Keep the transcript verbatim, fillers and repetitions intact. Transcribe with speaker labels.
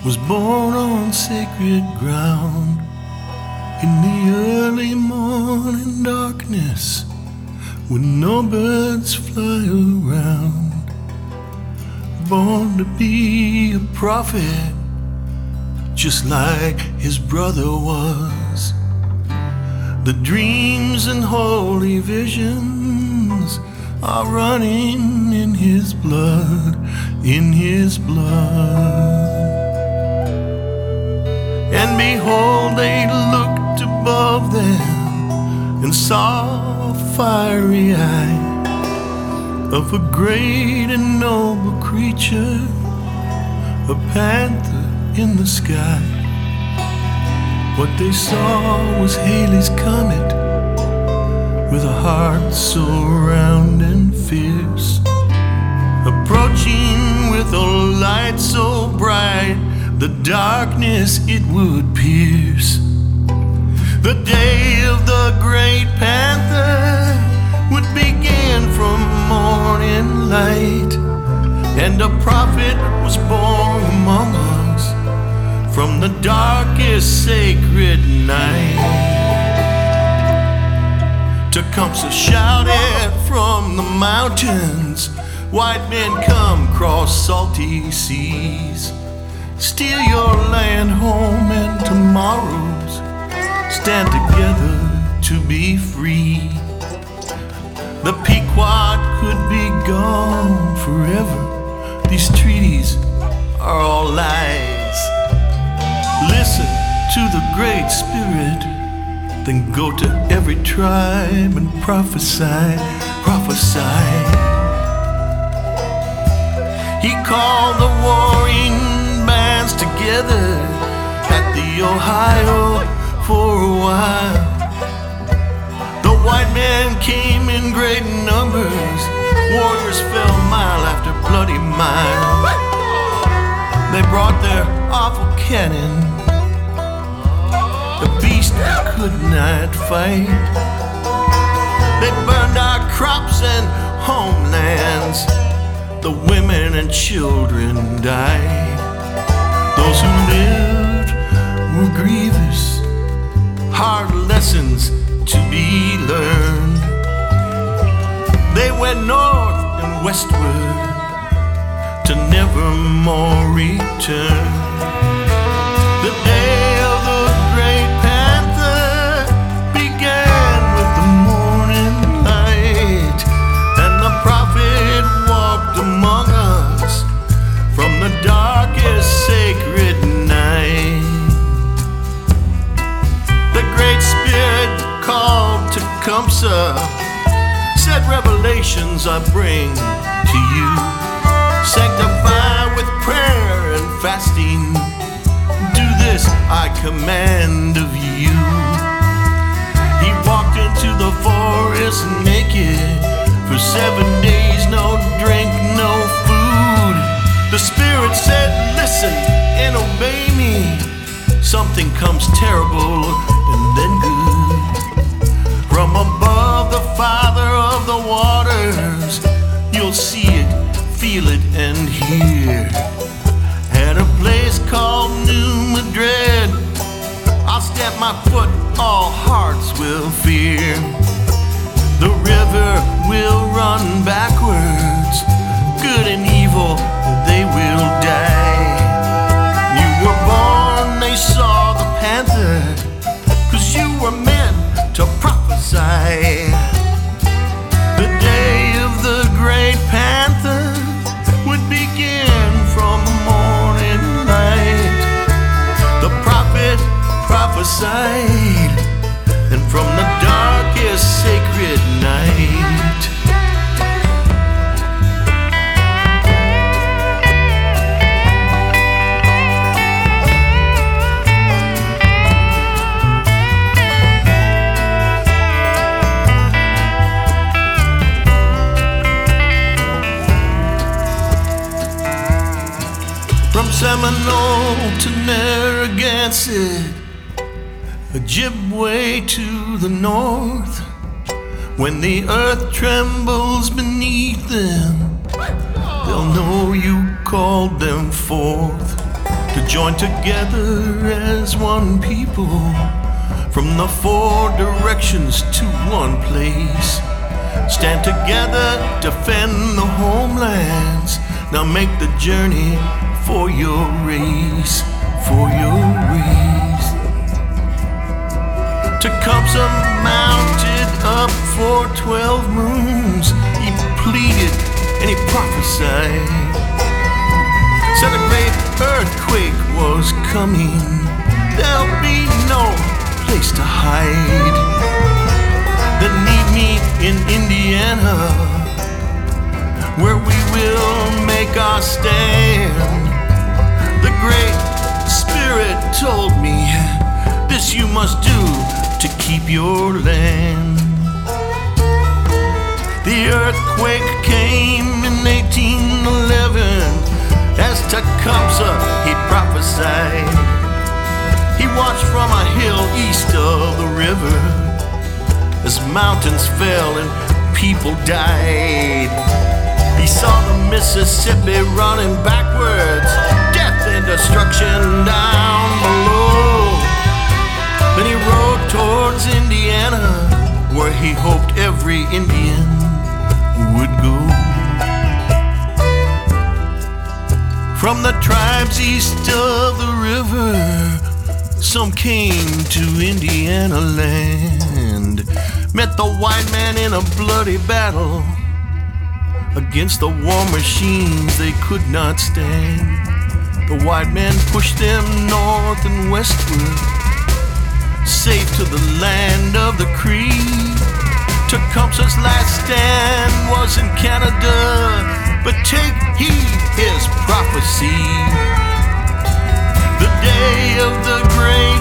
Speaker 1: was born on sacred ground. In the early morning darkness, when no birds fly around. Born to be a prophet, just like his brother was. The dreams and holy visions are running in his blood, in his blood. And behold, they looked above them and saw a fiery eye of a great and noble creature, a panther in the sky. What they saw was Halley's Comet, with a heart so round and fierce, approaching with a light so bright, the darkness it would pierce. The day of the great panther would begin from morning light, and a prophet was born among us from the darkest sacred night. Tecumseh shouted from the mountains, white men come cross salty seas, steal your land home and tomorrows, stand together to be free. The Pequot could be gone forever, these treaties are all lies. Listen to the Great Spirit, then go to every tribe and prophesy, prophesy. He called the warring bands together at the Ohio for a while. The white men came in great numbers, warriors fell mile after bloody mile. They brought their awful cannon, the beast could not fight. They burned our crops and homelands, the women and children died. Those who lived were grievous, hard lessons to be learned. They went north and westward to never more return. The day of the great panther began with the morning light, and the prophet walked among us from the darkest sacred night. The Great Spirit called Tecumseh, said, revelations I bring to you, sanctify with prayer and fasting, do this I command of you. He walked into the forest naked, for seven days no drink, no food. The Spirit said, listen and obey me, something comes terrible and then good. From above the Father of the waters, you'll see it, feel it, and hear. At a place called New Madrid, I'll stamp my foot, all hearts will fear. The river will run backwards, good and evil, they will die. You were born, they saw the panther, 'cause you were meant to prophesy. The day of the great panther would begin from morning light. The prophet prophesied, and from the darkest sacred night. From Seminole to Narragansett, Ojibwe to the north, when the earth trembles beneath them, they'll know you called them forth to to join together as one people, from the four directions to one place. Stand together, defend the homelands. Now make the journey for your race, for your race. Tecumseh mounted up for twelve moons. He pleaded and he prophesied. Said a great earthquake was coming. There'll be no place to hide. Then meet me in Indiana, where we will make our stand. The Great Spirit told me, this you must do to keep your land. The earthquake came in eighteen eleven, as Tecumseh he prophesied. He watched from a hill east of the river, as mountains fell and people died. He saw the Mississippi running backwards, death and destruction down below. Then he rode towards Indiana, where he hoped every Indian would go. From the tribes east of the river, some came to Indiana land, met the white man in a bloody battle against the war machines they could not stand. The white man pushed them north and westward, safe to the land of the Cree. Tecumseh's last stand was in Canada, but take heed his prophecy. The day of the great